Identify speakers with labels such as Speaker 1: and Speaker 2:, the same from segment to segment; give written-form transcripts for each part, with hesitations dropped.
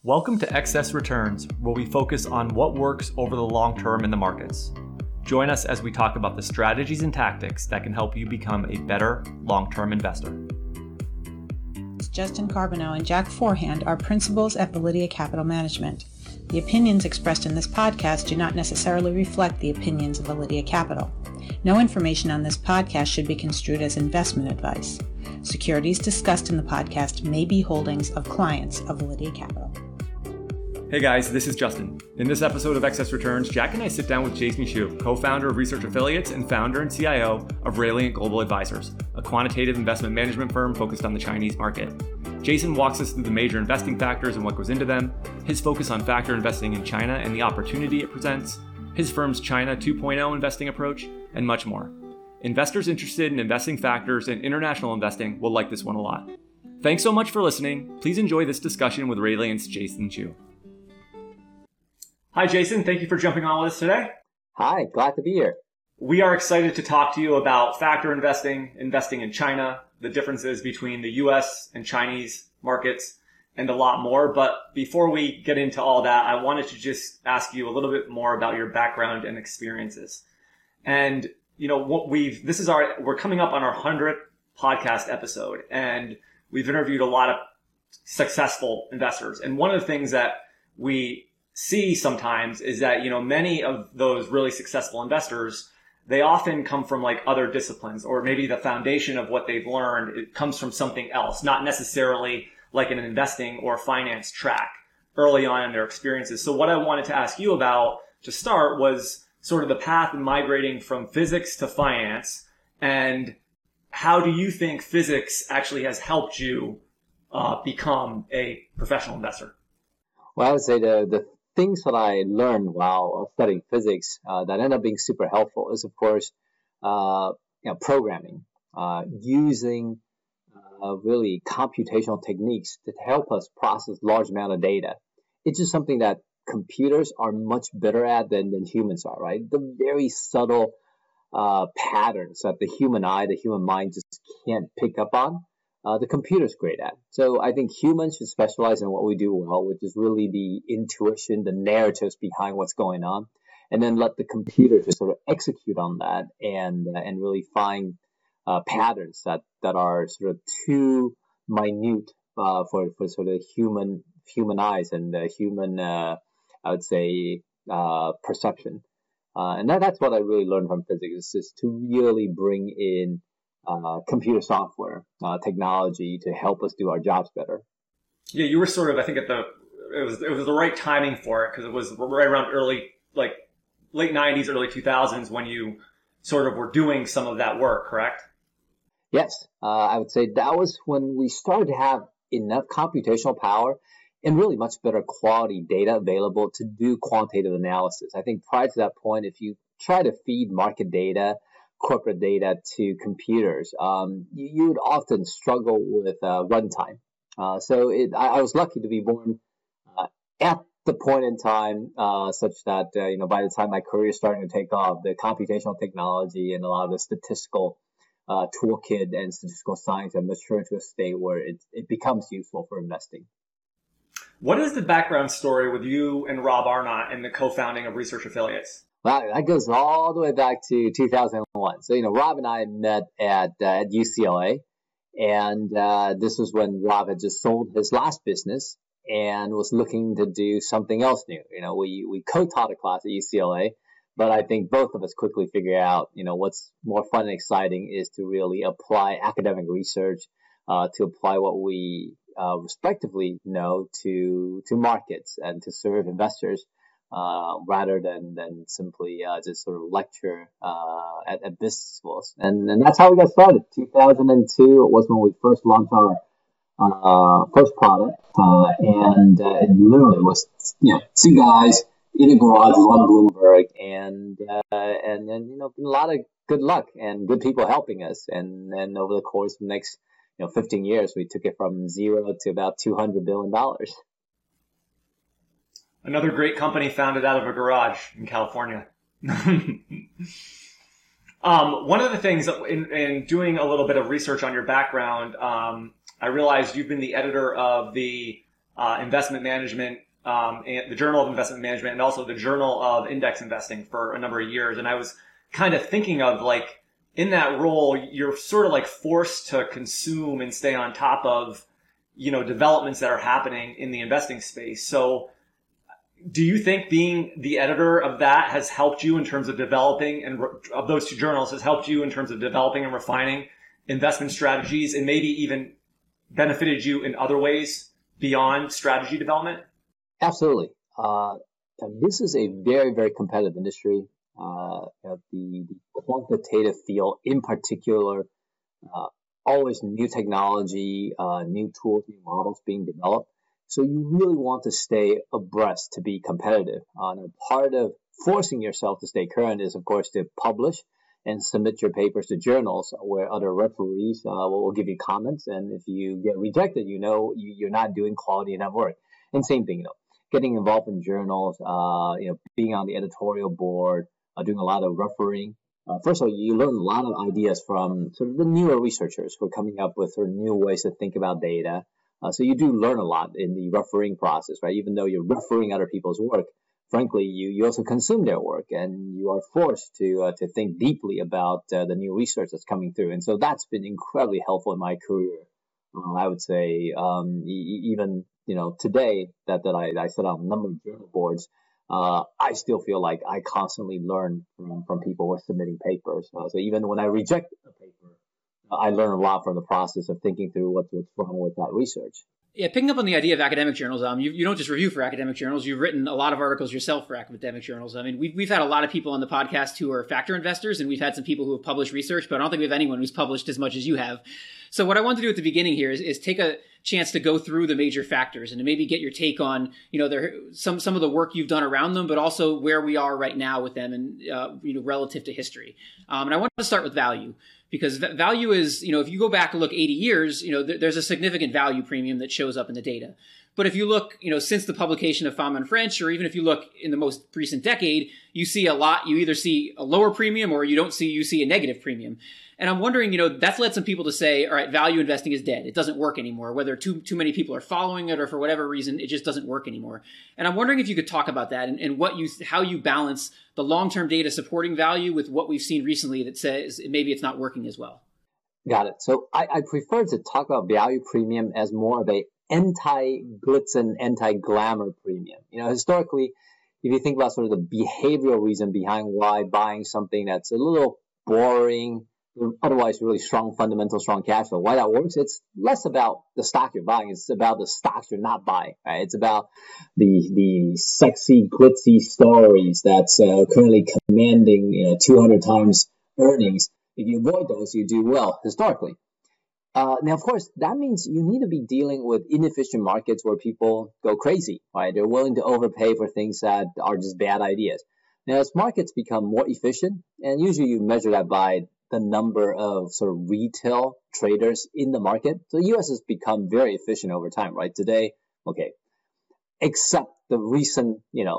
Speaker 1: Welcome to Excess Returns, where we focus on what works over the long term in the markets. Join us as we talk about the strategies and tactics that can help you become a better long-term investor.
Speaker 2: Justin Carbonneau and Jack Forehand are principals at Validia Capital Management. The opinions expressed in this podcast do not necessarily reflect the opinions of Validia Capital. No information on this podcast should be construed as investment advice. Securities discussed in the podcast may be holdings of clients of Validia Capital.
Speaker 1: Hey guys, this is Justin. In this episode of Excess Returns, Jack and I sit down with Jason Xu, co-founder of Research Affiliates and founder and CIO of Rayliant Global Advisors, a quantitative investment management firm focused on the Chinese market. Jason walks us through the major investing factors and what goes into them, his focus on factor investing in China and the opportunity it presents, his firm's China 2.0 investing approach, and much more. Investors interested in investing factors and international investing will like this one a lot. Thanks so much for listening. Please enjoy this discussion with Rayliant's Jason Xu. Hi, Jason. Thank you for jumping on with us today.
Speaker 3: Hi, glad to be here.
Speaker 1: We are excited to talk to you about factor investing, investing in China, the differences between the US and Chinese markets, and a lot more. But before we get into all that, I wanted to just ask you a little bit more about your background and experiences. And, you know, we're coming up on our 100th podcast episode, and we've interviewed a lot of successful investors. And one of the things that we see sometimes is that, you know, many of those really successful investors, they often come from like other disciplines, or maybe the foundation of what they've learned, it comes from something else, not necessarily like an investing or finance track early on in their experiences. So what I wanted to ask you about to start was sort of the path in migrating from physics to finance, and how do you think physics actually has helped you become a professional investor?
Speaker 3: Well, I would say the things that I learned while studying physics that ended up being super helpful is, of course, programming, using really computational techniques to help us process large amount of data. It's just something that computers are much better at than humans are, right? The very subtle patterns that the human eye, the human mind just can't pick up on. The computer's great at. So I think humans should specialize in what we do well, which is really the intuition, the narratives behind what's going on, and then let the computer just sort of execute on that and really find patterns that are sort of too minute for sort of human eyes and human, I would say, perception. And that's what I really learned from physics, is to really bring in computer software, technology to help us do our jobs better.
Speaker 1: Yeah, you were sort of, I think it was the right timing for it, because it was right around late 90s, early 2000s when you sort of were doing some of that work, correct?
Speaker 3: Yes, I would say that was when we started to have enough computational power and really much better quality data available to do quantitative analysis. I think prior to that point, if you try to feed market data, corporate data to computers, you would often struggle with runtime. So I was lucky to be born at the point in time such that by the time my career is starting to take off, the computational technology and a lot of the statistical toolkit and statistical science have matured to a state where it becomes useful for investing.
Speaker 1: What is the background story with you and Rob Arnott and the co-founding of Research Affiliates?
Speaker 3: Wow, that goes all the way back to 2001. So, Rob and I met at UCLA, and this was when Rob had just sold his last business and was looking to do something else new. We co-taught a class at UCLA, but I think both of us quickly figured out, what's more fun and exciting is to really apply academic research, to apply what we respectively know to markets and to serve investors. Rather than simply just sort of lecture at business schools. And that's how we got started. 2002 was when we first launched our first product. And it literally was, two guys in a garage on Bloomberg, and then, a lot of good luck and good people helping us. And then over the course of the next, 15 years, we took it from zero to about $200 billion.
Speaker 1: Another great company founded out of a garage in California. One of the things in doing a little bit of research on your background, I realized you've been the editor of the Investment Management, and the Journal of Investment Management, and also the Journal of Index Investing for a number of years. And I was kind of thinking of like, in that role, you're sort of like forced to consume and stay on top of, developments that are happening in the investing space. So do you think being the editor of that has helped you in terms of developing, and of those two journals has helped you in terms of developing and refining investment strategies, and maybe even benefited you in other ways beyond strategy development?
Speaker 3: Absolutely. This is a very, very competitive industry. The quantitative field in particular, always new technology, new tools, new models being developed. So you really want to stay abreast to be competitive. And part of forcing yourself to stay current is, of course, to publish and submit your papers to journals where other referees will give you comments. And if you get rejected, you're not doing quality enough work. And same thing, getting involved in journals, being on the editorial board, doing a lot of refereeing. First of all, you learn a lot of ideas from sort of the newer researchers who are coming up with sort of new ways to think about data. So you do learn a lot in the refereeing process, right? Even though you're refereeing other people's work, frankly, you also consume their work, and you are forced to think deeply about the new research that's coming through. And so that's been incredibly helpful in my career. I would say even today that I sit on a number of journal boards, I still feel like I constantly learn from people who are submitting papers. So even when I reject a paper, I learn a lot from the process of thinking through what's wrong with that research.
Speaker 4: Yeah, picking up on the idea of academic journals, you don't just review for academic journals. You've written a lot of articles yourself for academic journals. I mean, we've had a lot of people on the podcast who are factor investors, and we've had some people who have published research, but I don't think we have anyone who's published as much as you have. So what I want to do at the beginning here is take a chance to go through the major factors and to maybe get your take on, some of the work you've done around them, but also where we are right now with them and, relative to history. And I want to start with value. Because value is, if you go back and look 80 years, there's a significant value premium that shows up in the data. But if you look, since the publication of Fama and French, or even if you look in the most recent decade, you see a lot. You either see a lower premium or you see a negative premium. And I'm wondering, that's led some people to say, all right, value investing is dead. It doesn't work anymore. Whether too many people are following it or for whatever reason, it just doesn't work anymore. And I'm wondering if you could talk about that and how you balance the long-term data supporting value with what we've seen recently that says maybe it's not working as well.
Speaker 3: Got it. So I prefer to talk about value premium as more of a anti-glitz and anti-glamour premium. Historically, if you think about sort of the behavioral reason behind why buying something that's a little boring, otherwise really strong fundamental, strong cash flow, why that works, it's less about the stock you're buying. It's about the stocks you're not buying, right? It's about the sexy, glitzy stories that's currently commanding 200 times earnings. If you avoid those, you do well historically. Now, of course, that means you need to be dealing with inefficient markets where people go crazy, right? They're willing to overpay for things that are just bad ideas. Now, as markets become more efficient, and usually you measure that by the number of sort of retail traders in the market. So the U.S. has become very efficient over time, right? Today, okay, except the recent,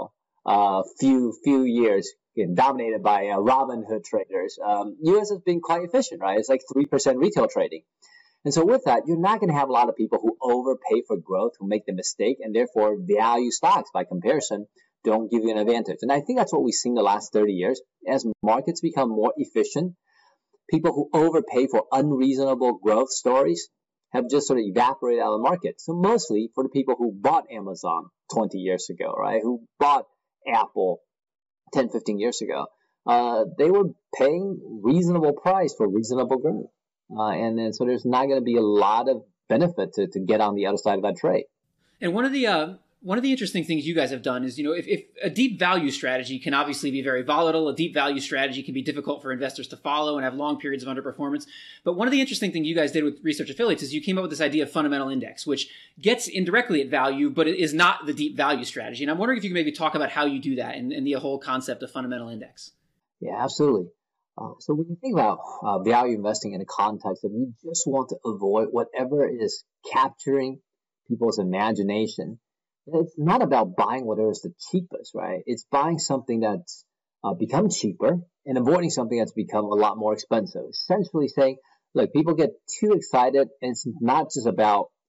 Speaker 3: few years dominated by Robinhood traders, U.S. has been quite efficient, right? It's like 3% retail trading. And so with that, you're not going to have a lot of people who overpay for growth, who make the mistake, and therefore value stocks by comparison don't give you an advantage. And I think that's what we've seen the last 30 years. As markets become more efficient, people who overpay for unreasonable growth stories have just sort of evaporated out of the market. So mostly for the people who bought Amazon 20 years ago, right? Who bought Apple 10, 15 years ago. They were paying reasonable price for reasonable growth. And then so there's not going to be a lot of benefit to get on the other side of that trade.
Speaker 4: And one of the interesting things you guys have done is, if a deep value strategy can obviously be very volatile, a deep value strategy can be difficult for investors to follow and have long periods of underperformance. But one of the interesting things you guys did with Research Affiliates is you came up with this idea of fundamental index, which gets indirectly at value, but it is not the deep value strategy. And I'm wondering if you can maybe talk about how you do that and the whole concept of fundamental index.
Speaker 3: Yeah, absolutely. So when you think about value investing in the context of you just want to avoid whatever is capturing people's imagination, it's not about buying whatever is the cheapest, right? It's buying something that's become cheaper and avoiding something that's become a lot more expensive. Essentially saying, look, people get too excited, and it's not just about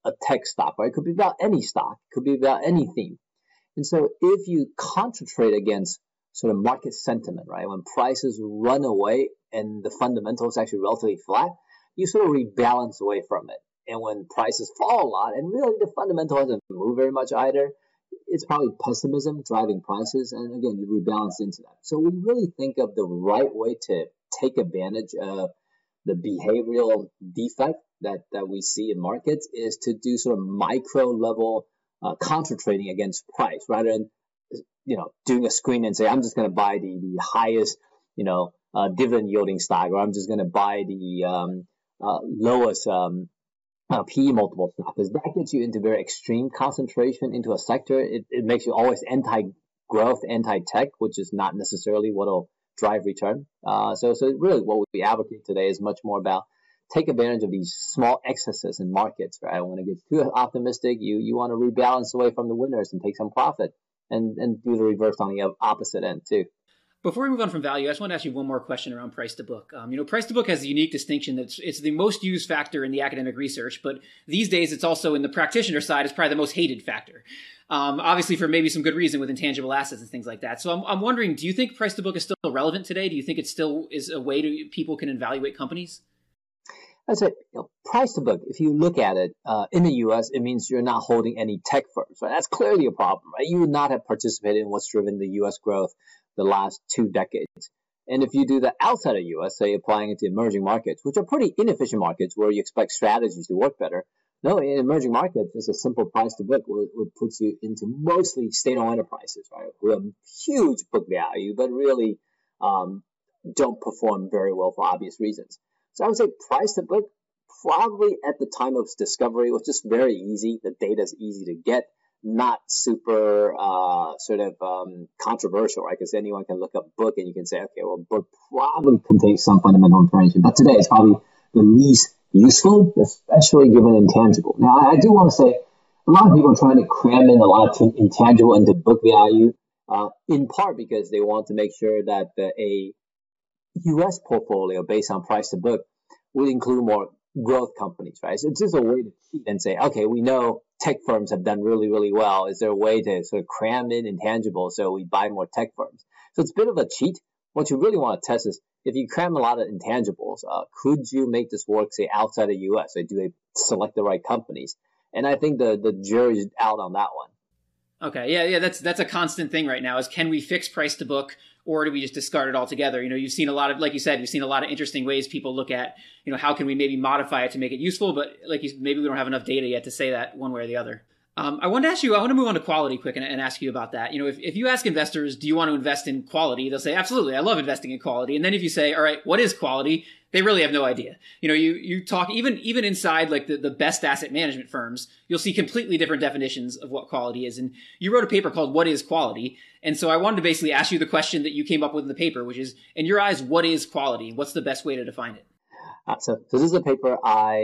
Speaker 3: a tech stock, right? It could be about any stock. It could be about any theme. And so if you concentrate against sort of market sentiment, right, when prices run away and the fundamentals actually relatively flat, you sort of rebalance away from it. And when prices fall a lot, and really the fundamental hasn't moved very much either, it's probably pessimism driving prices. And again, you rebalance into that. So we really think of the right way to take advantage of the behavioral defect that we see in markets is to do sort of micro level contra trading against price rather than, doing a screen and say, I'm just going to buy the highest, dividend yielding stock, or I'm just going to buy the lowest PE multiple stock, because that gets you into very extreme concentration into a sector. It makes you always anti-growth, anti-tech, which is not necessarily what will drive return. So really what we advocate today is much more about take advantage of these small excesses in markets, right? When it gets too optimistic, you want to rebalance away from the winners and take some profit and do the reverse on the opposite end too.
Speaker 4: Before we move on from value, I just want to ask you one more question around price to book. Price to book has a unique distinction that it's the most used factor in the academic research, but these days it's also in the practitioner side, it's probably the most hated factor. Obviously for maybe some good reason with intangible assets and things like that. So I'm wondering, do you think price to book is still relevant today? Do you think it still is a way people can evaluate companies?
Speaker 3: I'd say, price to book, if you look at it, in the U.S., it means you're not holding any tech firms, right? That's clearly a problem, right? You would not have participated in what's driven the U.S. growth the last 2 decades. And if you do that outside of the U.S., say applying it to emerging markets, which are pretty inefficient markets where you expect strategies to work better, no, in emerging markets, just a simple price to book would put you into mostly state-owned enterprises, right, who have huge book value, but really don't perform very well for obvious reasons. So I would say price to book probably at the time of its discovery was just very easy. The data is easy to get, not super controversial, right? Because anyone can look up book and you can say, okay, well, book probably contains some fundamental information. But today it's probably the least useful, especially given intangible. Now, I do want to say a lot of people are trying to cram in a lot of intangible into book value, in part because they want to make sure that a U.S. portfolio based on price to book will include more growth companies, right? So it's just a way to cheat and say, okay, we know tech firms have done really, really well. Is there a way to sort of cram in intangibles so we buy more tech firms? So it's a bit of a cheat. What you really want to test is if you cram a lot of intangibles, could you make this work, say, outside of U.S.? Or do they select the right companies? And I think the jury's out on that one.
Speaker 4: Okay, yeah, that's a constant thing right now is can we fix price to book or do we just discard it altogether? You've seen a lot of, like you said, you've seen a lot of interesting ways people look at, how can we maybe modify it to make it useful, but maybe we don't have enough data yet to say that one way or the other. I want to move on to quality quick and ask you about that. If you ask investors, do you want to invest in quality? They'll say, absolutely, I love investing in quality. And then if you say, all right, what is quality? They really have no idea. You talk even inside like the best asset management firms, you'll see completely different definitions of what quality is. And you wrote a paper called What is Quality? And so I wanted to basically ask you the question that you came up with in the paper, which is, in your eyes, what is quality? What's the best way to define it?
Speaker 3: So this is a paper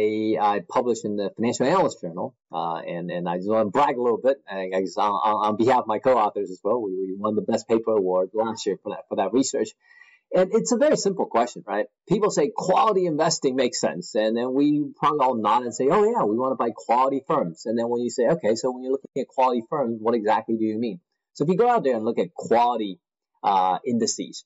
Speaker 3: I published in the Financial Analyst Journal, and I just want to brag a little bit, I guess on behalf of my co-authors as well. We won the Best Paper Award last year for that research. And it's a very simple question, right? People say quality investing makes sense. And then we probably all nod and say, oh, yeah, we want to buy quality firms. And then when you say, okay, so when you're looking at quality firms, what exactly do you mean? So if you go out there and look at quality indices,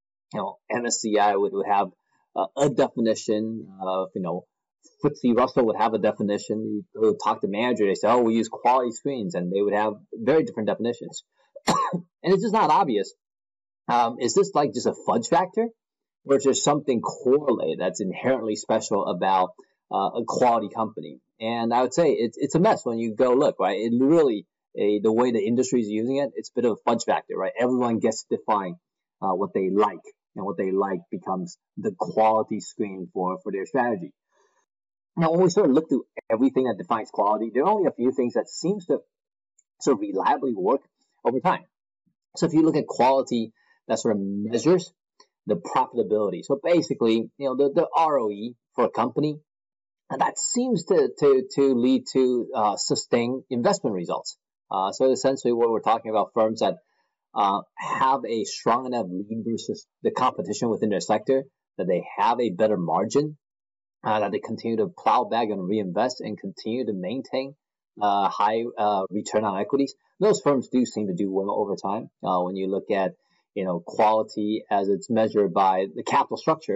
Speaker 3: MSCI would have a definition of, FTSE Russell would have a definition. You would talk to manager, they say, oh, we use quality screens, and they would have very different definitions. And it's just not obvious. Is this like just a fudge factor, or is there something correlated that's inherently special about a quality company? And I would say it's a mess when you go look, right? It really, the way the industry is using it, it's a bit of a fudge factor, right? Everyone gets to define what they like, and what they like becomes the quality screen for their strategy. Now, when we sort of look through everything that defines quality, there are only a few things that seems to sort of reliably work over time. So if you look at quality that sort of measures the profitability, so basically, the ROE for a company, and that seems to lead to sustained investment results. So essentially, what we're talking about, firms that have a strong enough lead versus the competition within their sector, that they have a better margin, that they continue to plow back and reinvest and continue to maintain high return on equities. Those firms do seem to do well over time. When you look at quality as it's measured by the capital structure,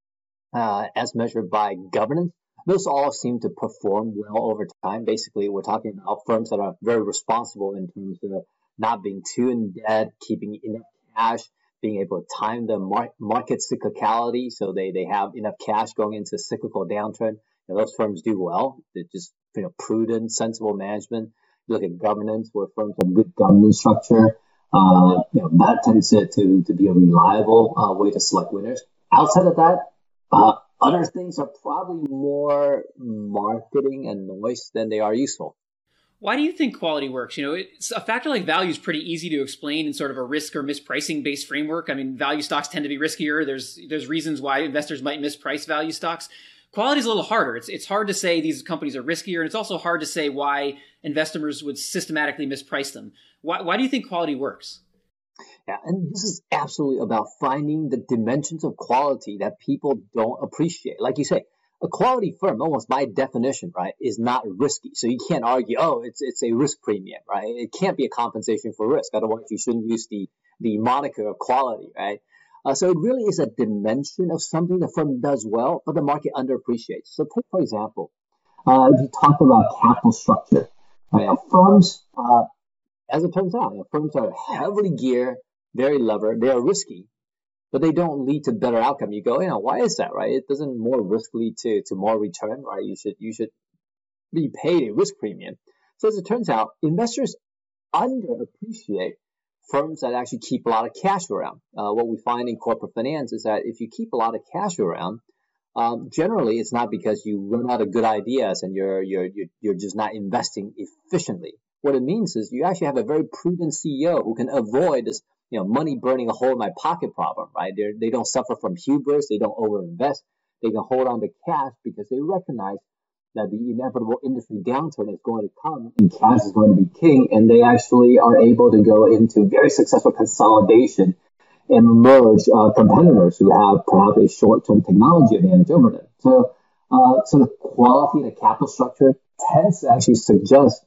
Speaker 3: as measured by governance, those all seem to perform well over time. Basically, we're talking about firms that are very responsible in terms of not being too in debt, keeping enough cash, being able to time the market cyclicality, so they have enough cash going into cyclical downturn. Those firms do well. They're just prudent, sensible management. You look at governance, where firms have good governance structure. That tends to be a reliable way to select winners. Outside of that, other things are probably more marketing and noise than they are useful.
Speaker 4: Why do you think quality works? It's a factor like value is pretty easy to explain in sort of a risk or mispricing based framework. I mean, value stocks tend to be riskier. There's reasons why investors might misprice value stocks. Quality is a little harder. It's hard to say these companies are riskier, and it's also hard to say why investors would systematically misprice them. Why do you think quality works?
Speaker 3: Yeah, and this is absolutely about finding the dimensions of quality that people don't appreciate. Like you say, a quality firm, almost by definition, right, is not risky. So you can't argue, it's a risk premium, right? It can't be a compensation for risk. Otherwise, you shouldn't use the moniker of quality, right? So it really is a dimension of something the firm does well, but the market underappreciates. So take, for example, if you talk about capital structure, right? Firms, as it turns out, firms are heavily geared, very levered, they are risky, but they don't lead to better outcome. You go, why is that, right? It doesn't more risk lead to more return, right? You should be paid a risk premium. So as it turns out, investors underappreciate firms that actually keep a lot of cash around. What we find in corporate finance is that if you keep a lot of cash around, generally it's not because you run out of good ideas and you're just not investing efficiently. What it means is you actually have a very prudent CEO who can avoid this, money burning a hole in my pocket problem, right? They don't suffer from hubris. They don't overinvest. They can hold on to cash because they recognize that the inevitable industry downturn is going to come and cash is going to be king. And they actually are able to go into very successful consolidation and merge competitors who have perhaps a short-term technology advantage over them. So the quality of the capital structure tends to actually suggest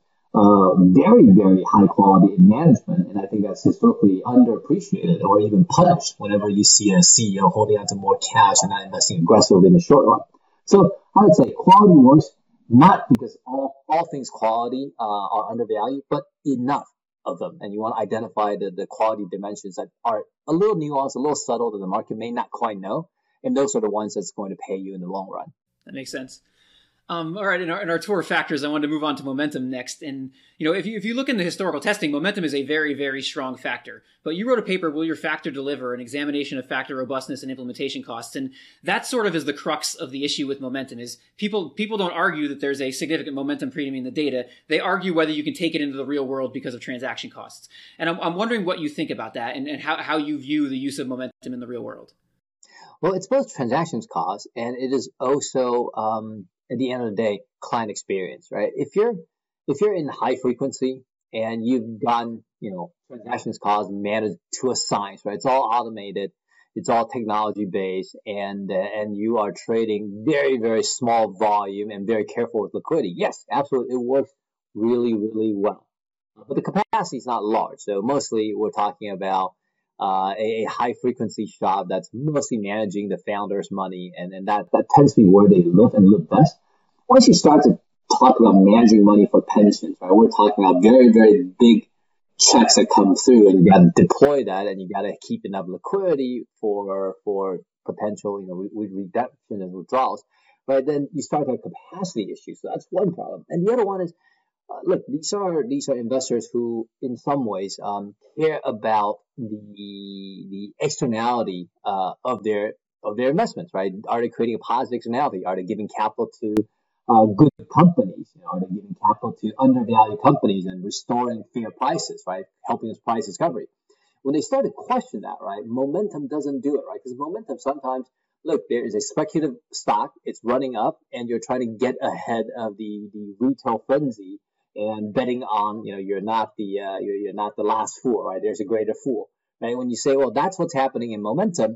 Speaker 3: very, very high quality in management. And I think that's historically underappreciated or even punished whenever you see a CEO holding on to more cash and not investing aggressively in the short run. So I would say quality works not because all things quality are undervalued, but enough of them. And you want to identify the quality dimensions that are a little nuanced, a little subtle that the market may not quite know. And those are the ones that's going to pay you in the long run.
Speaker 4: That makes sense. All right, in our tour of factors, I wanted to move on to momentum next. And if you look in the historical testing, momentum is a very, very strong factor. But you wrote a paper, Will Your Factor Deliver? An examination of factor robustness and implementation costs. And that sort of is the crux of the issue with momentum. Is people don't argue that there's a significant momentum premium in the data. They argue whether you can take it into the real world because of transaction costs. And I'm wondering what you think about that and how you view the use of momentum in the real world.
Speaker 3: Well, it's both transactions costs and it is also at the end of the day, client experience, right? If you're in high frequency and you've gotten, transactions costs managed to a science, right? It's all automated, it's all technology based, and you are trading very, very small volume and very careful with liquidity. Yes, absolutely, it works really, really well. But the capacity is not large, so mostly we're talking about a high frequency shop that's mostly managing the founder's money, and that tends to be where they live and live best. Once you start to talk about managing money for pensions, right, we're talking about very, very big checks that come through, and you got to deploy that, and you got to keep enough liquidity for potential, redemption and withdrawals. Right, then you start to have capacity issues. So that's one problem, and the other one is, look, these are investors who, in some ways, care about the externality of their investments. Right? Are they creating a positive externality? Are they giving capital to good companies? Are they giving capital to undervalued companies and restoring fair prices? Right? Helping us price discovery. When they start to question that, right, momentum doesn't do it. Right? Because momentum sometimes. Look, there is a speculative stock. It's running up, and you're trying to get ahead of the retail frenzy and betting on, you're not the last fool, right? There's a greater fool, right? When you say, well, that's what's happening in momentum,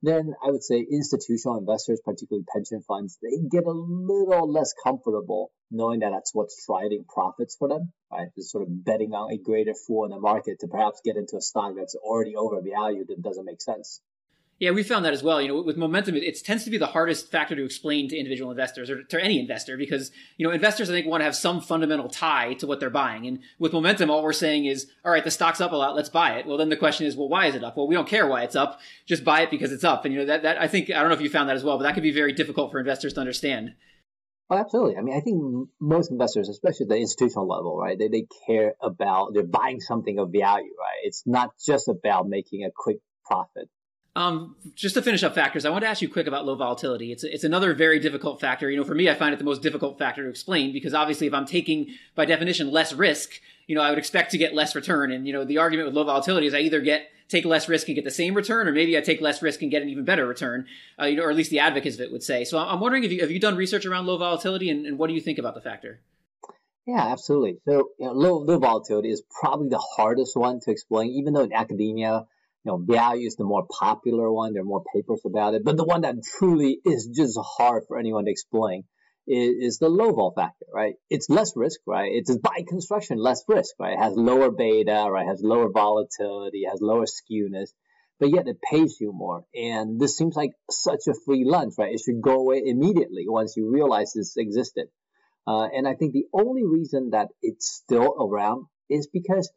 Speaker 3: then I would say institutional investors, particularly pension funds, they get a little less comfortable knowing that that's what's driving profits for them, right? Just sort of betting on a greater fool in the market to perhaps get into a stock that's already overvalued and doesn't make sense.
Speaker 4: Yeah, we found that as well. With momentum, it tends to be the hardest factor to explain to individual investors or to any investor because, investors, I think, want to have some fundamental tie to what they're buying. And with momentum, all we're saying is, all right, the stock's up a lot, let's buy it. Well, then the question is, well, why is it up? Well, we don't care why it's up. Just buy it because it's up. And, that I think, I don't know if you found that as well, but that could be very difficult for investors to understand.
Speaker 3: Oh, absolutely. I mean, I think most investors, especially at the institutional level, right, they care about, they're buying something of value, right? It's not just about making a quick profit.
Speaker 4: Just to finish up factors, I want to ask you quick about low volatility. It's another very difficult factor. For me, I find it the most difficult factor to explain because obviously if I'm taking, by definition, less risk, I would expect to get less return. And, the argument with low volatility is I either take less risk and get the same return, or maybe I take less risk and get an even better return, or at least the advocates of it would say. So I'm wondering have you done research around low volatility and what do you think about the factor?
Speaker 3: Yeah, absolutely. So low volatility is probably the hardest one to explain, even though in academia, value is the more popular one. There are more papers about it. But the one that truly is just hard for anyone to explain is the low vol factor, right? It's less risk, right? It's by construction less risk, right? It has lower beta, right? It has lower volatility, it has lower skewness, but yet it pays you more. And this seems like such a free lunch, right? It should go away immediately once you realize this existed. And I think the only reason that it's still around is because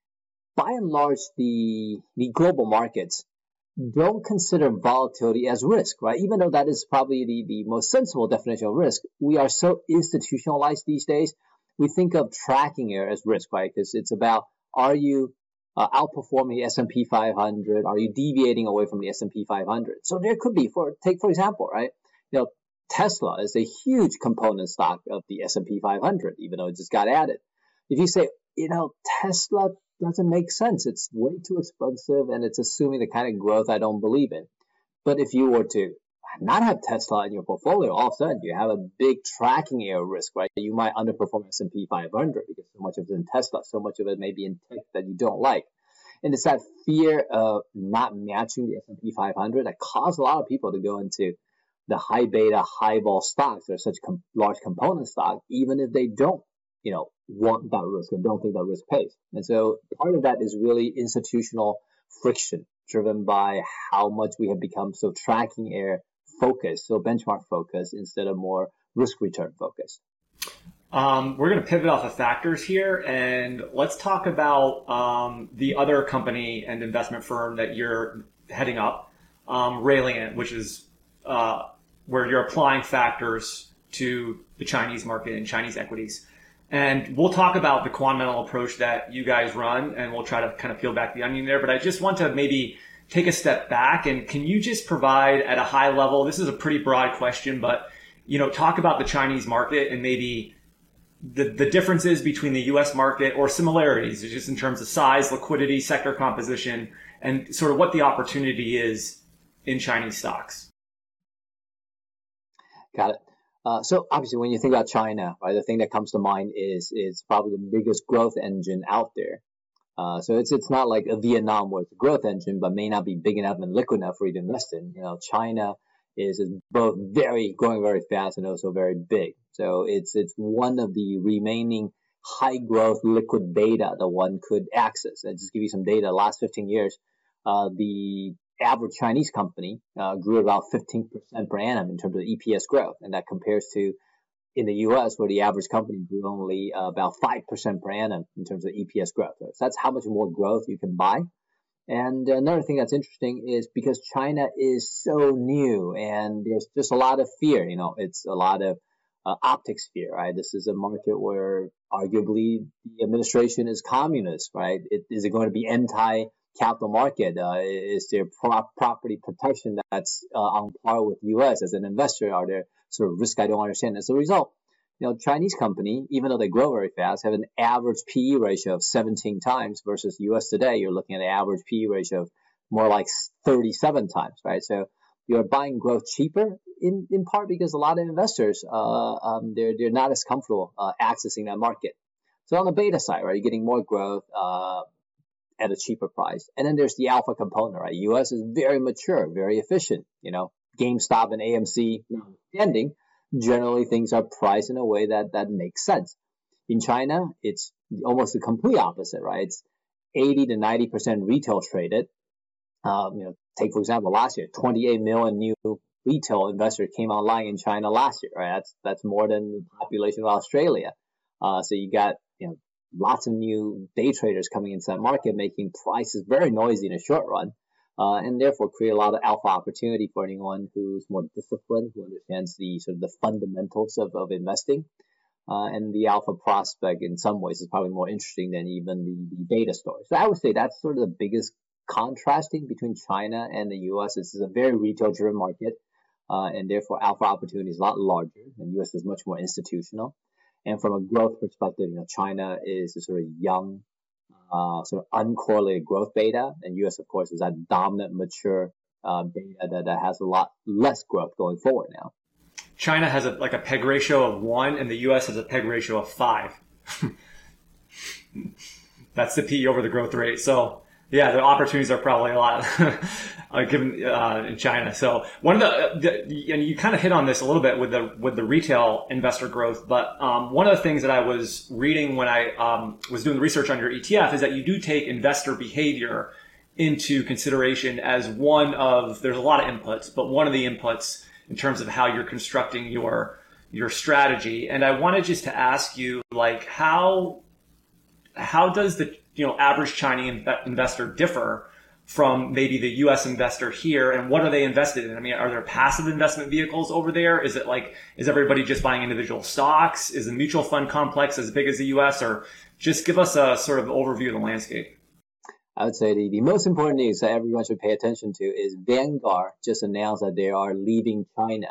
Speaker 3: by and large, the global markets don't consider volatility as risk, right? Even though that is probably the most sensible definition of risk, we are so institutionalized these days. We think of tracking error as risk, right? Because it's about, are you outperforming the S&P 500? Are you deviating away from the S&P 500? So there could be, for example, right? Tesla is a huge component stock of the S&P 500, even though it just got added. If you say, Tesla doesn't make sense. It's way too expensive and it's assuming the kind of growth I don't believe in. But if you were to not have Tesla in your portfolio, all of a sudden you have a big tracking error risk, right? You might underperform S&P 500 because so much of it is in Tesla, so much of it may be in tech that you don't like. And it's that fear of not matching the S&P 500 that caused a lot of people to go into the high beta, high vol stocks that are such large component stock, even if they don't want that risk and don't think that risk pays. And so part of that is really institutional friction driven by how much we have become so tracking error focused, so benchmark focused instead of more risk return focused.
Speaker 1: We're going to pivot off of factors here and let's talk about the other company and investment firm that you're heading up, Rayliant, which is where you're applying factors to the Chinese market and Chinese equities. And we'll talk about the quantamental approach that you guys run, and we'll try to kind of peel back the onion there. But I just want to maybe take a step back, and can you just provide at a high level, this is a pretty broad question, but talk about the Chinese market and maybe the differences between the U.S. market or similarities, just in terms of size, liquidity, sector composition, and sort of what the opportunity is in Chinese stocks.
Speaker 3: Got it. So obviously, when you think about China, right, the thing that comes to mind is probably the biggest growth engine out there. So it's not like a Vietnam where it's a growth engine, but may not be big enough and liquid enough for you to invest in. China is both growing very fast and also very big. So it's one of the remaining high growth liquid beta that one could access. And just give you some data, last 15 years, the average Chinese company grew about 15% per annum in terms of EPS growth. And that compares to in the US, where the average company grew only about 5% per annum in terms of EPS growth. So that's how much more growth you can buy. And another thing that's interesting is because China is so new and there's just a lot of fear, it's a lot of optics fear, right? This is a market where arguably the administration is communist, right? Is it going to be anti-capital market? Is there property protection that's on par with U.S. as an investor? Are there sort of risks I don't understand? As a result, Chinese company, even though they grow very fast, have an average PE ratio of 17 times versus U.S. today. You're looking at an average PE ratio of more like 37 times, right? So you're buying growth cheaper in part because a lot of investors, they're not as comfortable accessing that market. So on the beta side, right, you're getting more growth, at a cheaper price. And then there's the alpha component, right? US is very mature, very efficient. GameStop and AMC notwithstanding, generally things are priced in a way that makes sense. In China, it's almost the complete opposite, right? It's 80 to 90% retail traded. Take, for example, last year, 28 million new retail investors came online in China last year, right? That's more than the population of Australia. So you got, lots of new day traders coming into that market, making prices very noisy in the short run, and therefore create a lot of alpha opportunity for anyone who's more disciplined, who understands the sort of the fundamentals of investing. And the alpha prospect in some ways is probably more interesting than even the data story. So I would say that's sort of the biggest contrasting between China and the US. This is a very retail-driven market, and therefore alpha opportunity is a lot larger, and US is much more institutional. And from a growth perspective, China is a sort of young, sort of uncorrelated growth beta, and US, of course, is that dominant, mature beta that has a lot less growth going forward now.
Speaker 1: China has a PEG ratio of 1, and the US has a PEG ratio of 5. That's the PE over the growth rate. So yeah, the opportunities are probably a lot given in China. So one of and you kind of hit on this a little bit with the retail investor growth, but one of the things that I was reading when I was doing the research on your ETF is that you do take investor behavior into consideration as there's a lot of inputs, but one of the inputs in terms of how you're constructing your strategy. And I wanted just to ask you, how does the average Chinese investor differ from maybe the U.S. investor here, and what are they invested in? I mean, are there passive investment vehicles over there? Is everybody just buying individual stocks? Is the mutual fund complex as big as the U.S., or just give us a sort of overview of the landscape?
Speaker 3: I would say the most important news that everyone should pay attention to is Vanguard just announced that they are leaving China.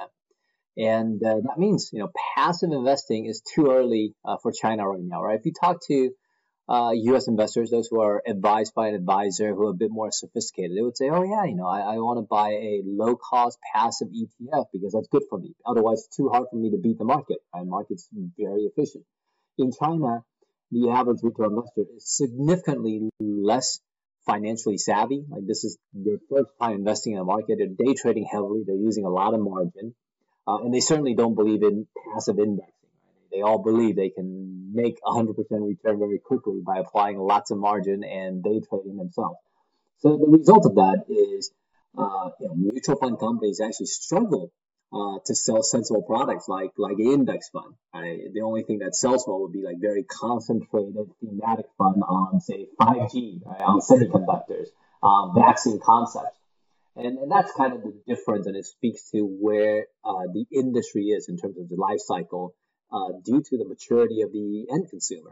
Speaker 3: And that means, passive investing is too early for China right now, right? If you talk to U.S. investors, those who are advised by an advisor who are a bit more sophisticated, they would say, oh yeah, I want to buy a low-cost passive ETF because that's good for me. Otherwise, it's too hard for me to beat the market. The market's very efficient. In China, the average retail investor is significantly less financially savvy. This is their first time investing in the market. They're day trading heavily. They're using a lot of margin. And they certainly don't believe in passive indexing. They all believe they can make 100% return very quickly by applying lots of margin and day trading themselves. So the result of that is mutual fund companies actually struggle to sell sensible products like an index fund. The only thing that sells well would be very concentrated thematic fund on, say, 5G, on semiconductors, vaccine concepts. And that's kind of the difference, and it speaks to where the industry is in terms of the life cycle due to the maturity of the end consumer.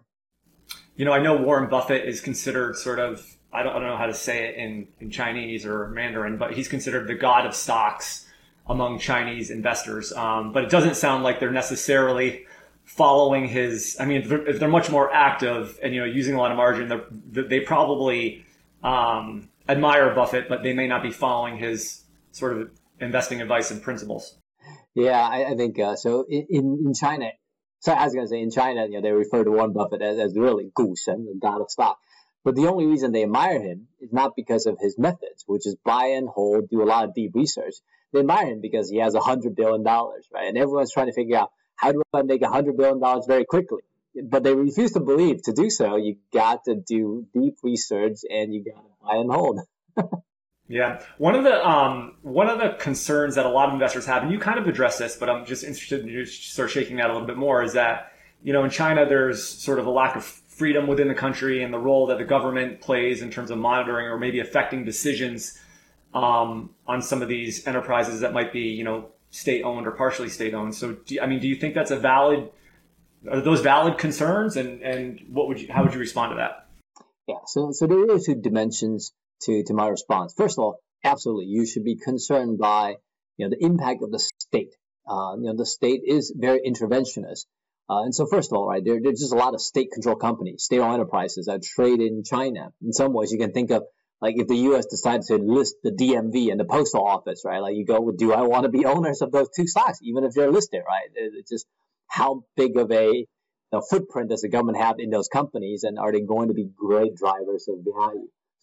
Speaker 1: I know Warren Buffett is considered sort of, I don't know how to say it in Chinese or Mandarin, but he's considered the god of stocks among Chinese investors. But it doesn't sound like they're necessarily following his, if they're much more active and, using a lot of margin, they probably admire Buffett, but they may not be following his sort of investing advice and principles.
Speaker 3: Yeah, I think so. In China, so I was going to say in China, they refer to Warren Buffett as really Gu Shen, the god of stock. But the only reason they admire him is not because of his methods, which is buy and hold, do a lot of deep research. They admire him because he has $100 billion, right? And everyone's trying to figure out, how do I make $100 billion very quickly? But they refuse to believe to do so. You got to do deep research and you got to buy and hold.
Speaker 1: Yeah. One of the concerns that a lot of investors have, and you kind of address this, but I'm just interested in you start shaking that a little bit more, is that, in China, there's sort of a lack of freedom within the country and the role that the government plays in terms of monitoring or maybe affecting decisions on some of these enterprises that might be, state-owned or partially state-owned. So, do you think that's are those valid concerns? And how would you respond to that?
Speaker 3: Yeah, so there are two dimensions to my response. First of all, absolutely, you should be concerned by, the impact of the state. The state is very interventionist. And so first of all, right, there's just a lot of state-controlled companies, state-owned enterprises that trade in China. In some ways, you can think of, if the U.S. decided to list the DMV and the postal office, right? You go, do I want to be owners of those two stocks, even if they're listed, right? It's just how big of a footprint does the government have in those companies, and are they going to be great drivers of value?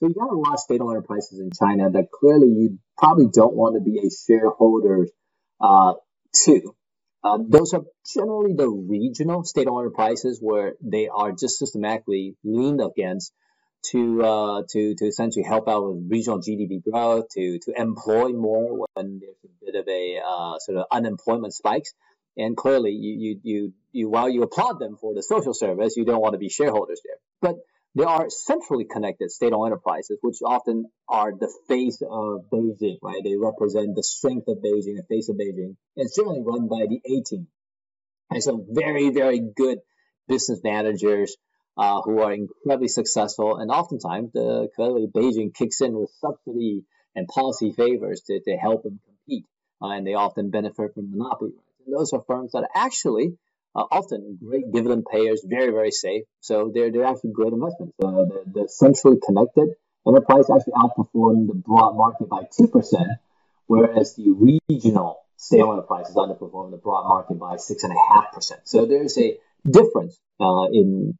Speaker 3: So you got a lot of state-owned enterprises in China that clearly you probably don't want to be a shareholder to. Those are generally the regional state-owned enterprises where they are just systematically leaned against to essentially help out with regional GDP growth, to employ more when there's a bit of a sort of unemployment spikes. And clearly, you while you applaud them for the social service, you don't want to be shareholders there. But there are centrally connected state-owned enterprises, which often are the face of Beijing, right? They represent the strength of Beijing, the face of Beijing. And it's generally run by the A-team. And so very, very good business managers who are incredibly successful. And oftentimes, clearly Beijing kicks in with subsidy and policy favors to help them compete. And they often benefit from monopoly rights. And those are firms that are actually often great dividend payers, very, very safe. So they're actually great investments. The centrally connected enterprise actually outperformed the broad market by 2%, whereas the regional state-owned enterprises underperformed the broad market by 6.5%. So there's a difference in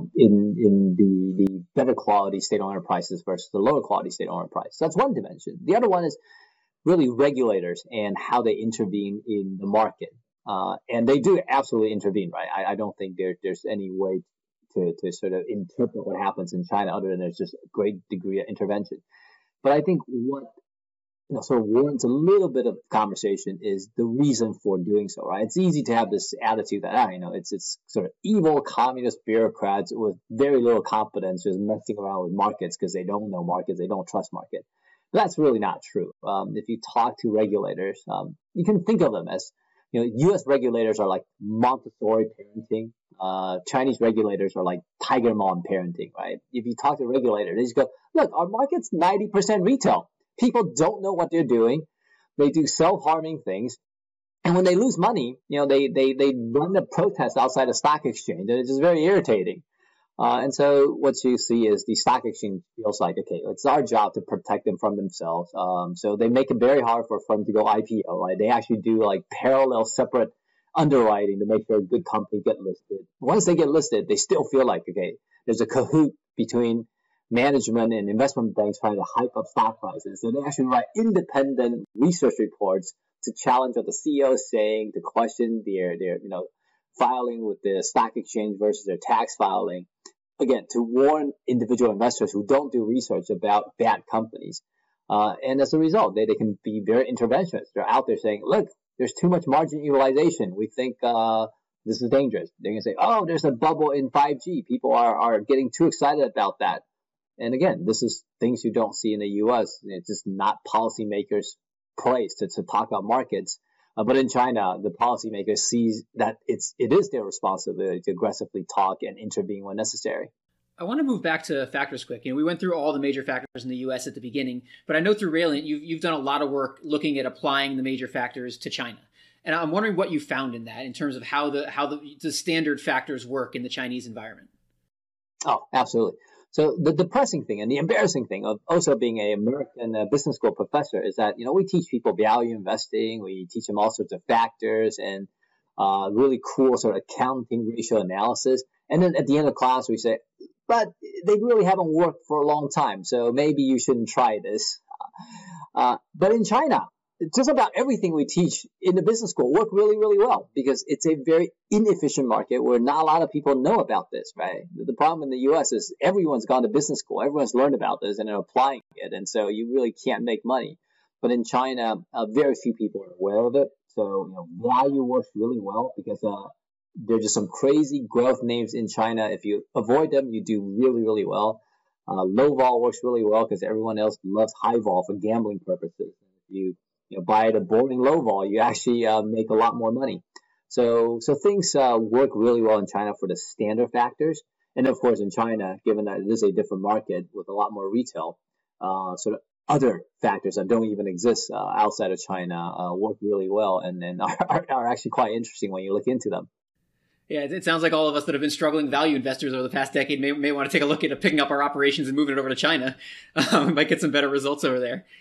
Speaker 3: the better quality state-owned enterprises versus the lower quality state-owned enterprises. So that's one dimension. The other one is really regulators and how they intervene in the market. And they do absolutely intervene, right? I don't think there's any way to sort of interpret what happens in China other than there's just a great degree of intervention. But I think what sort of warrants a little bit of conversation is the reason for doing so, right? It's easy to have this attitude that, it's sort of evil communist bureaucrats with very little competence just messing around with markets because they don't know markets, they don't trust markets. But that's really not true. If you talk to regulators, you can think of them as, U.S. regulators are like Montessori parenting. Chinese regulators are like Tiger Mom parenting, right? If you talk to regulators, they just go, look, our market's 90% retail. People don't know what they're doing. They do self-harming things. And when they lose money, they run the protest outside a stock exchange. And it's just very irritating. And so what you see is the stock exchange feels like, okay, it's our job to protect them from themselves. So they make it very hard for a firm to go IPO, right? They actually do like parallel separate underwriting to make sure a good company get listed. Once they get listed, they still feel like, okay, there's a cahoot between management and investment banks trying to hype up stock prices. So they actually write independent research reports to challenge what the CEO is saying, to question their filing with the stock exchange versus their tax filing. Again, to warn individual investors who don't do research about bad companies. And as a result, they can be very interventionist. They're out there saying, look, there's too much margin utilization. We think this is dangerous. They're going to say, oh, there's a bubble in 5G. People are getting too excited about that. And again, this is things you don't see in the U.S. It's just not policymakers' place to talk about markets. But in China, the policymakers sees that it is their responsibility to aggressively talk and intervene when necessary.
Speaker 4: I want to move back to factors quick. We went through all the major factors in the U.S. at the beginning, but I know through Rayliant, you've done a lot of work looking at applying the major factors to China. And I'm wondering what you found in that in terms of how the standard factors work in the Chinese environment.
Speaker 3: Oh, absolutely. So the depressing thing and the embarrassing thing of also being an American business school professor is that, we teach people value investing. We teach them all sorts of factors and really cool sort of accounting ratio analysis. And then at the end of class, we say, but they really haven't worked for a long time, so maybe you shouldn't try this. But in China, just about everything we teach in the business school work really, really well because it's a very inefficient market where not a lot of people know about this, right? The problem in the U.S. is everyone's gone to business school. Everyone's learned about this and they're applying it. And so you really can't make money. But in China, very few people are aware of it. So, value works really well because there are just some crazy growth names in China. If you avoid them, you do really, really well. Low vol works really well because everyone else loves high vol for gambling purposes. If you buy at a boring low vol, you actually make a lot more money. So things work really well in China for the standard factors. And of course, in China, given that it is a different market with a lot more retail, sort of other factors that don't even exist outside of China work really well and are actually quite interesting when you look into them.
Speaker 4: Yeah, it sounds like all of us that have been struggling value investors over the past decade may want to take a look at picking up our operations and moving it over to China. We might get some better results over there.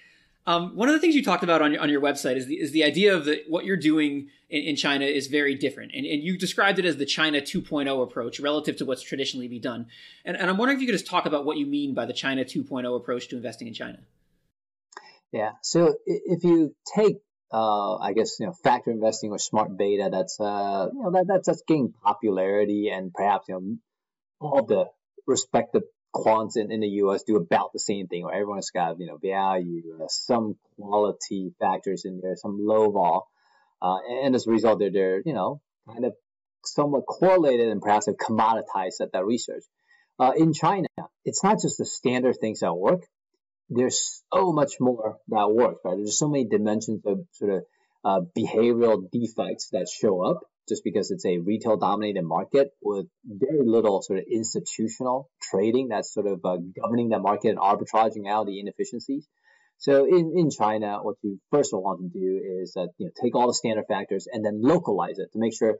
Speaker 4: One of the things you talked about on your website is the idea of what you're doing in China is very different. And you described it as the China 2.0 approach relative to what's traditionally been done. And I'm wondering if you could just talk about what you mean by the China 2.0 approach to investing in China.
Speaker 3: Yeah. So if you take, I guess, factor investing or smart beta, that's gaining popularity, and perhaps, all the respective quants in the U.S. do about the same thing, right? Everyone's got, value, some quality factors in there, some low vol. And as a result, they're kind of somewhat correlated and perhaps have commoditized at that research. In China, it's not just the standard things that work. There's so much more that works, right? There's so many dimensions of sort of behavioral defects that show up just because it's a retail-dominated market with very little sort of institutional trading that's sort of governing that market and arbitraging out the inefficiencies. So in China, what you first of all want to do is take all the standard factors and then localize it to make sure,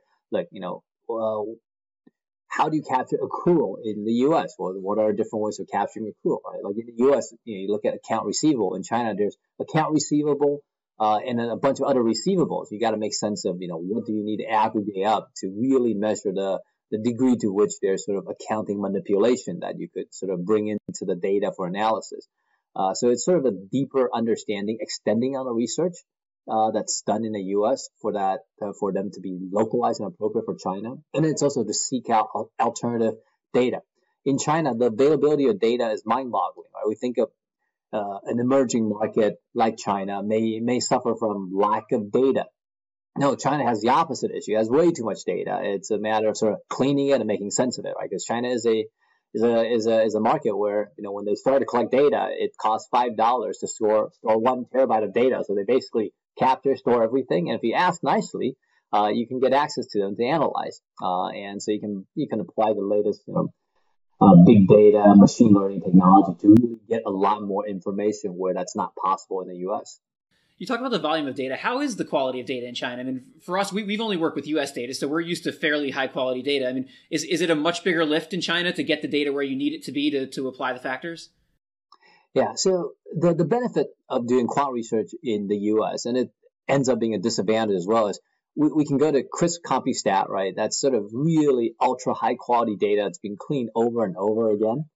Speaker 3: how do you capture accrual in the U.S.? Well, what are different ways of capturing accrual, right? Like in the U.S., you look at account receivable. In China, there's account receivable and then a bunch of other receivables. You got to make sense of, what do you need to aggregate up to really measure the degree to which there's sort of accounting manipulation that you could sort of bring into the data for analysis. So it's sort of a deeper understanding, extending on the research that's done in the U.S. for them to be localized and appropriate for China. And it's also to seek out alternative data. In China, the availability of data is mind-boggling, right? We think of an emerging market like China may suffer from lack of data. No, China has the opposite issue. It has way too much data. It's a matter of sort of cleaning it and making sense of it, right? Because China is a market where, when they started to collect data, it costs $5 to store 1 terabyte of data. So they basically capture, store everything. And if you ask nicely, you can get access to them to analyze. And so you can apply the latest, big data, machine learning technology to really get a lot more information where that's not possible in the U.S.
Speaker 4: You talk about the volume of data. How is the quality of data in China? I mean, for us, we've only worked with U.S. data, so we're used to fairly high quality data. I mean, is it a much bigger lift in China to get the data where you need it to be to apply the factors?
Speaker 3: Yeah, so the benefit of doing quant research in the U.S., and it ends up being a disadvantage as well, is we can go to Crisp CompuStat, right? That's sort of really ultra high quality data that's been cleaned over and over again.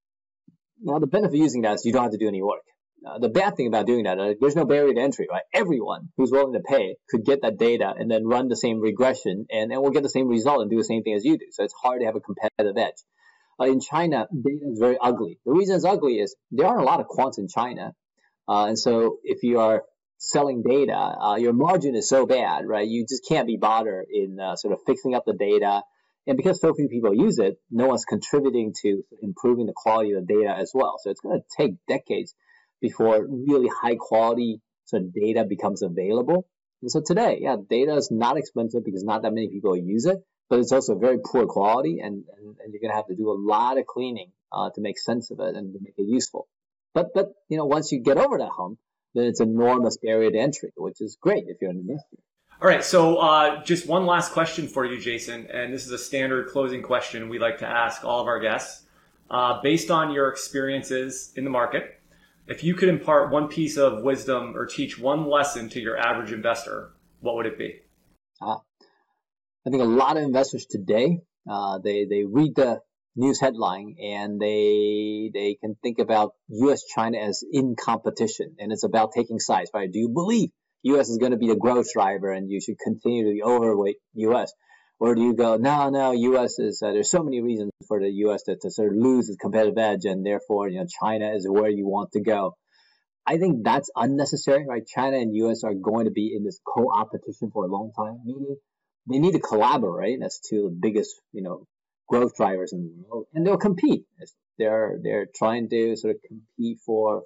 Speaker 3: Now, the benefit of using that is you don't have to do any work. The bad thing about doing that, there's no barrier to entry, right? Everyone who's willing to pay could get that data and then run the same regression and will get the same result and do the same thing as you do. So it's hard to have a competitive edge. In China, data is very ugly. The reason it's ugly is there aren't a lot of quants in China. And so if you are selling data, your margin is so bad, right? You just can't be bothered in sort of fixing up the data. And because so few people use it, no one's contributing to improving the quality of the data as well. So it's going to take decades before really high quality sort of data becomes available. And so today, data is not expensive because not that many people use it, but it's also very poor quality, and you're going to have to do a lot of cleaning to make sense of it and to make it useful. But once you get over that hump, then it's an enormous barrier to entry, which is great if you're an investor.
Speaker 1: All right, so just one last question for you, Jason, and this is a standard closing question we like to ask all of our guests. Based on your experiences in the market, if you could impart one piece of wisdom or teach one lesson to your average investor, what would it be?
Speaker 3: I think a lot of investors today, they read the news headline and they can think about U.S.-China as in competition, and it's about taking sides, right? Do you believe U.S. is going to be the growth driver and you should continue to be overweight U.S.? Or do you go, no, U.S. is, there's so many reasons for the U.S. to sort of lose its competitive edge, and therefore, China is where you want to go. I think that's unnecessary, right? China and U.S. are going to be in this co-opetition for a long time, meaning they need to collaborate as two of the biggest, growth drivers in the world, and they'll compete. They're trying to sort of compete for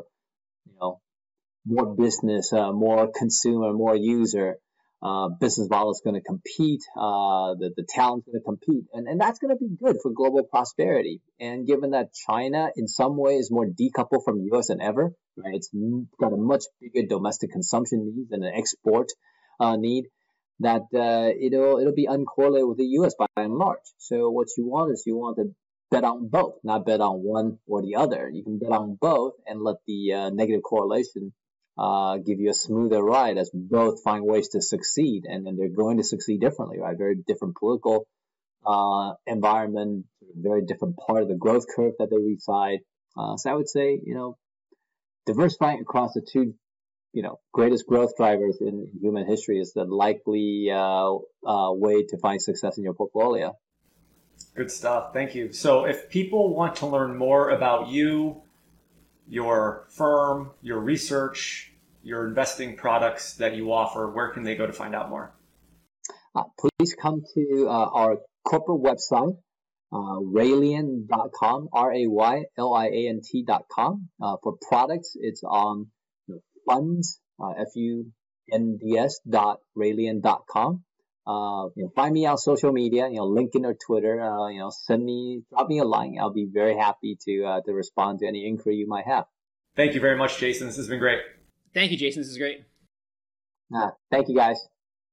Speaker 3: more business, more consumer, more user. Business model is going to compete. The talent's going to compete, and that's going to be good for global prosperity. And given that China, in some ways, is more decoupled from the U.S. than ever, right? It's got a much bigger domestic consumption need than an export need. That it'll be uncorrelated with the U.S. by and large. So what you want to bet on both, not bet on one or the other. You can bet on both and let the negative correlation give you a smoother ride as both find ways to succeed, and then they're going to succeed differently, right? Very different political environment, very different part of the growth curve that they reside. So I would say, diversifying across the two, greatest growth drivers in human history is the likely way to find success in your portfolio.
Speaker 1: Good stuff. Thank you. So if people want to learn more about you, your firm, your research, your investing products that you offer, where can they go to find out more?
Speaker 3: Please come to our corporate website, Rayliant.com, RAYLIANT.com. For products, it's on funds, funds.Rayliant.com. Find me on social media, LinkedIn or Twitter, drop me a line. I'll be very happy to respond to any inquiry you might have.
Speaker 1: Thank you very much, Jason. This has been great.
Speaker 4: Thank you, Jason. This is great.
Speaker 3: Thank you, guys.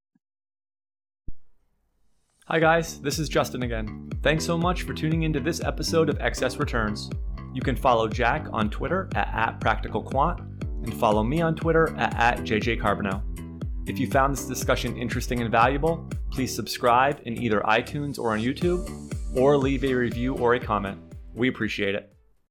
Speaker 1: Hi, guys. This is Justin again. Thanks so much for tuning into this episode of Excess Returns. You can follow Jack on Twitter at @PracticalQuant and follow me on Twitter at JJCarbonell. If you found this discussion interesting and valuable, please subscribe in either iTunes or on YouTube, or leave a review or a comment. We appreciate it.